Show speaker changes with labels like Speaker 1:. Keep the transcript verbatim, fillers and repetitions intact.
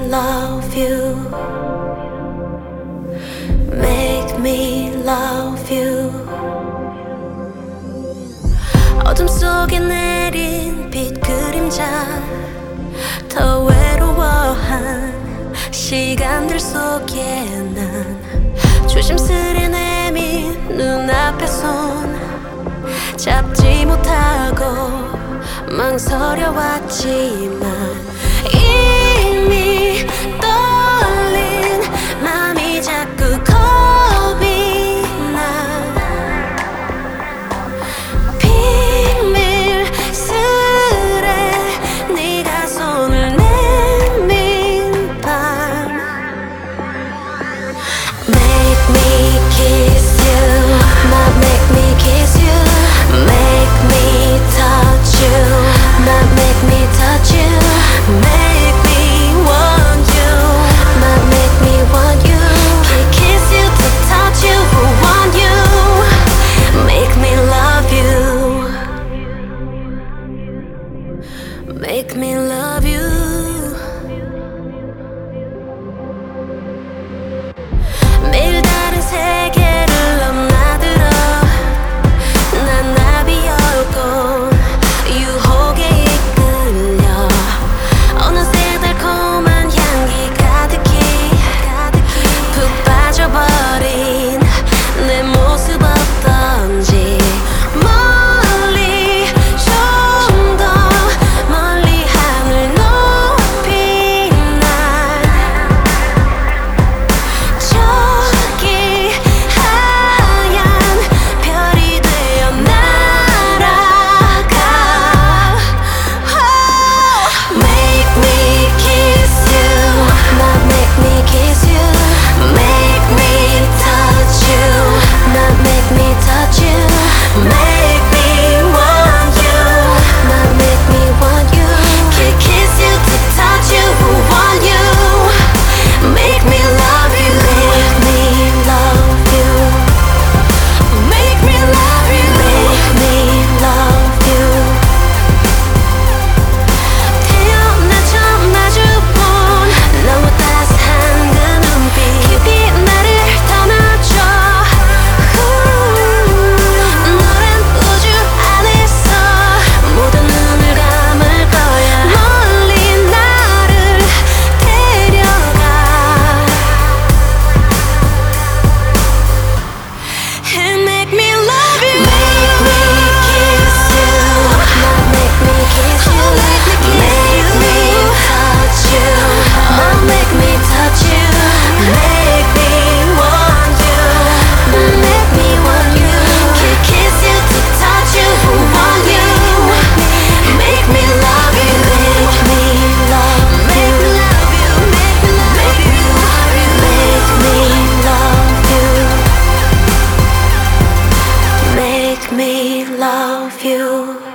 Speaker 1: love you. Make me love you. 어둠 속에 내린 빛 그림자, 더 외로워한 시간들 속에 난 조심스레 내민 눈앞에 손 잡지 못하고 망설여왔지만 이미 떨린 맘이 자꾸 겁이 나. 비밀스레 네가 손을 내민 밤. Make me kiss you, not make me kiss you. Make me touch you, not make me touch you. Make me want you, not make me want you. Can't kiss you to touch you, who want you. Make me love you. Make me love you. 매일 다른 세계를 넘나들어 난 나비였고 유혹에 이끌려 어느새 달콤한 향기 가득히 푹 빠져버린 내 모습 어떤지. 멀리 좀 더 멀리 하늘 높이 난 저기 하얀 별이 되어 날아가. Oh, make me kiss you, not make me kiss you. Make me touch you, not make me touch you. Make me want you, not make me want you. Can't kiss you to touch you, who want you. Make me love you, make me love you. Make me love you, make me love you. 태어나 처음 마주본 너무 따스한 그 눈빛 깊이 나를 담아줘. 너란 우주 안에서 모든 눈을 감을 거야. 멀리 나를 데려가. And make me love you. Make me kiss you, not make me kiss you. Make me touch you, not make me touch you. Make me want you, not make me want you. Can't kiss you to touch you, who want you. Make me love you, make me love you. Make me love you, make me love you. Make me love you. Make me love you.